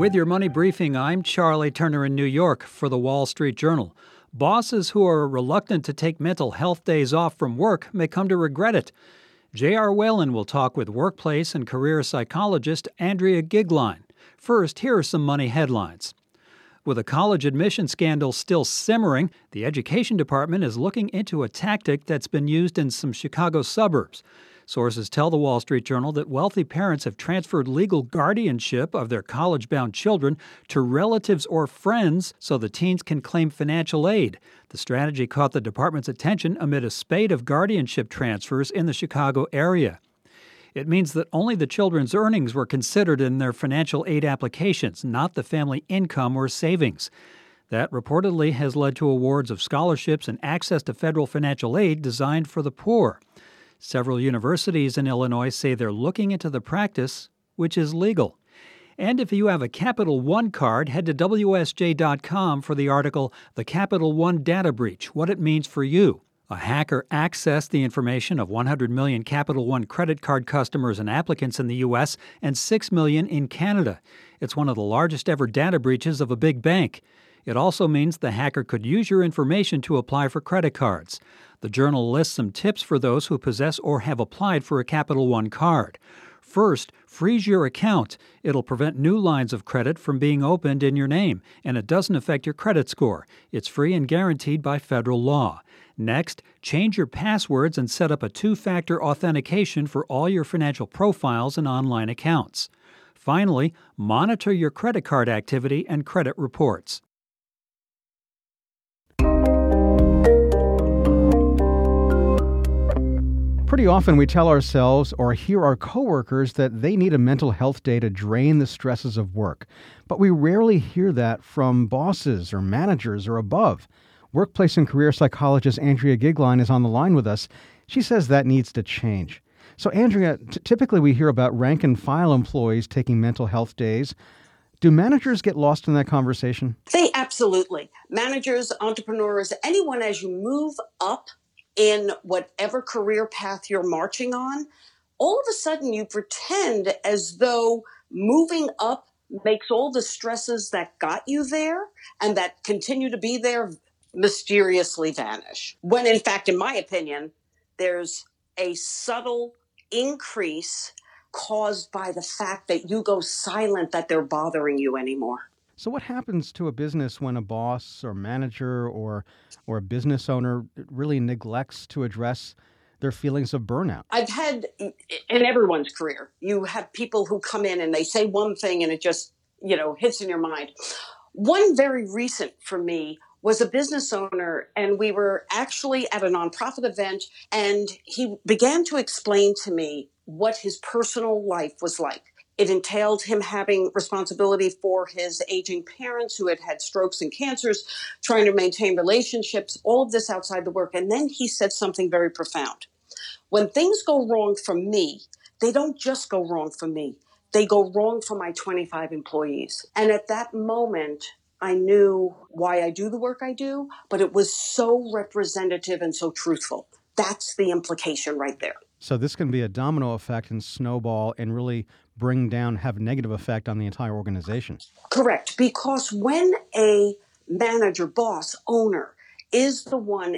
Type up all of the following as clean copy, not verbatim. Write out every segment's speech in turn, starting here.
With your money briefing, I'm Charlie Turner in New York for the Wall Street Journal. Bosses who are reluctant to take mental health days off from work may come to regret it. J.R. Whalen will talk with workplace and career psychologist Andrea Gigline. First, here are some money headlines. With a college admission scandal still simmering, the Education Department is looking into a tactic that's been used in some Chicago suburbs. Sources tell the Wall Street Journal that wealthy parents have transferred legal guardianship of their college-bound children to relatives or friends so the teens can claim financial aid. The strategy caught the department's attention amid a spate of guardianship transfers in the Chicago area. It means that only the children's earnings were considered in their financial aid applications, not the family income or savings. That reportedly has led to awards of scholarships and access to federal financial aid designed for the poor. Several universities in Illinois say they're looking into the practice, which is legal. And if you have a Capital One card, head to WSJ.com for the article, The Capital One Data Breach, What It Means for You. A hacker accessed the information of 100 million Capital One credit card customers and applicants in the U.S. and 6 million in Canada. It's one of the largest ever data breaches of a big bank. It also means the hacker could use your information to apply for credit cards. The Journal lists some tips for those who possess or have applied for a Capital One card. First, freeze your account. It'll prevent new lines of credit from being opened in your name, and it doesn't affect your credit score. It's free and guaranteed by federal law. Next, change your passwords and set up a two-factor authentication for all your financial profiles and online accounts. Finally, monitor your credit card activity and credit reports. Pretty often we tell ourselves or hear our coworkers that they need a mental health day to drain the stresses of work. But we rarely hear that from bosses or managers or above. Workplace and career psychologist Andrea Gigline is on the line with us. She says that needs to change. So Andrea, typically we hear about rank and file employees taking mental health days. Do managers get lost in that conversation? They absolutely. Managers, entrepreneurs, anyone as you move up in whatever career path you're marching on, all of a sudden you pretend as though moving up makes all the stresses that got you there and that continue to be there mysteriously vanish. When in fact, in my opinion, there's a subtle increase caused by the fact that you go silent, that they're bothering you anymore. So what happens to a business when a boss or manager or a business owner really neglects to address their feelings of burnout? I've had, in everyone's career, you have people who come in and they say one thing and it just, hits in your mind. One very recent for me was a business owner, and we were actually at a nonprofit event, and he began to explain to me what his personal life was like. It entailed him having responsibility for his aging parents who had had strokes and cancers, trying to maintain relationships, all of this outside the work. And then he said something very profound. When things go wrong for me, they don't just go wrong for me. They go wrong for my 25 employees. And at that moment, I knew why I do the work I do, but it was so representative and so truthful. That's the implication right there. So this can be a domino effect and snowball and really have a negative effect on the entire organization. Correct. Because when a manager, boss, owner is the one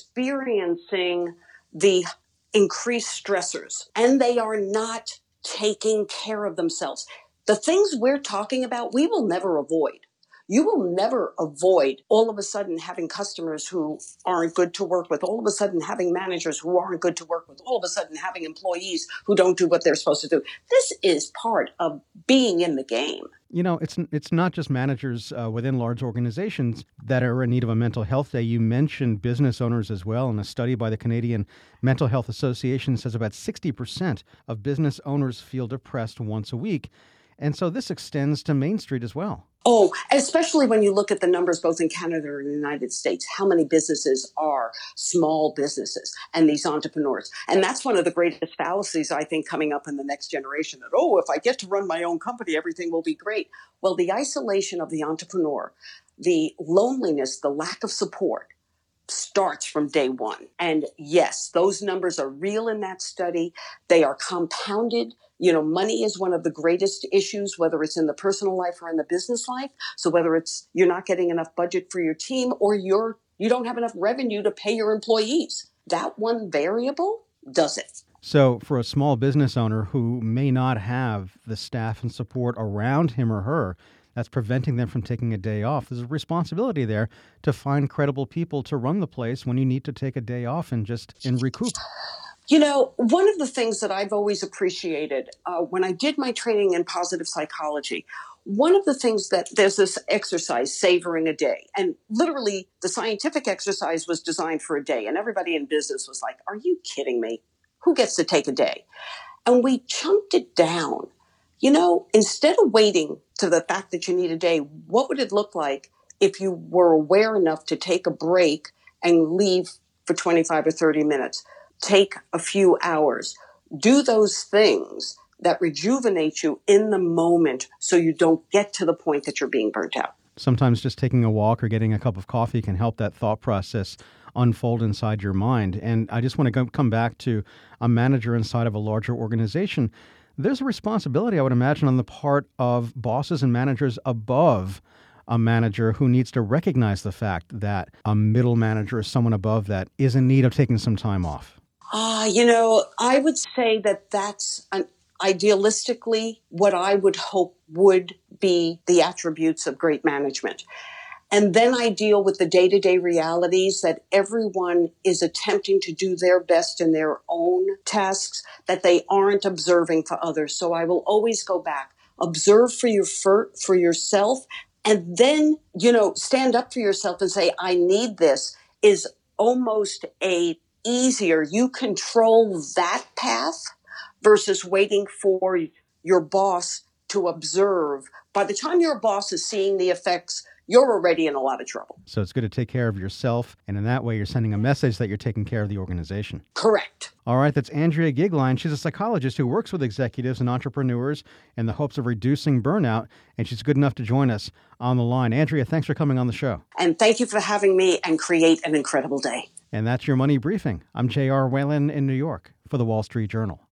experiencing the increased stressors and they are not taking care of themselves, the things we're talking about, we will never avoid. You will never avoid all of a sudden having customers who aren't good to work with, all of a sudden having managers who aren't good to work with, all of a sudden having employees who don't do what they're supposed to do. This is part of being in the game. It's not just managers within large organizations that are in need of a mental health day. You mentioned business owners as well, and a study by the Canadian Mental Health Association says about 60% of business owners feel depressed once a week. And so this extends to Main Street as well. Oh, especially when you look at the numbers both in Canada and the United States, how many businesses are small businesses and these entrepreneurs. And that's one of the greatest fallacies, I think, coming up in the next generation, that, if I get to run my own company, everything will be great. Well, the isolation of the entrepreneur, the loneliness, the lack of support, starts from day one. And yes, those numbers are real in that study. They are compounded. Money is one of the greatest issues, whether it's in the personal life or in the business life. So whether it's you're not getting enough budget for your team or you don't have enough revenue to pay your employees, that one variable does it. So for a small business owner who may not have the staff and support around him or her that's preventing them from taking a day off, there's a responsibility there to find credible people to run the place when you need to take a day off and recoup. One of the things that I've always appreciated when I did my training in positive psychology, one of the things that there's this exercise, savoring a day. And literally the scientific exercise was designed for a day. And everybody in business was like, are you kidding me? Who gets to take a day? And we chunked it down. Instead of waiting to the fact that you need a day, what would it look like if you were aware enough to take a break and leave for 25 or 30 minutes? Take a few hours. Do those things that rejuvenate you in the moment so you don't get to the point that you're being burnt out. Sometimes just taking a walk or getting a cup of coffee can help that thought process unfold inside your mind. And I just want to come back to a manager inside of a larger organization. There's a responsibility, I would imagine, on the part of bosses and managers above a manager who needs to recognize the fact that a middle manager or someone above that is in need of taking some time off. I would say that that's idealistically what I would hope would be the attributes of great management. And then I deal with the day-to-day realities that everyone is attempting to do their best in their own tasks, that they aren't observing for others. So I will always go back, observe for yourself, and then, stand up for yourself and say, I need this, is almost easier. You control that path versus waiting for your boss to observe. By the time your boss is seeing the effects, you're already in a lot of trouble. So it's good to take care of yourself, and in that way, you're sending a message that you're taking care of the organization. Correct. All right, that's Andrea Gigline. She's a psychologist who works with executives and entrepreneurs in the hopes of reducing burnout, and she's good enough to join us on the line. Andrea, thanks for coming on the show. And thank you for having me, and create an incredible day. And that's your Money Briefing. I'm J.R. Whalen in New York for the Wall Street Journal.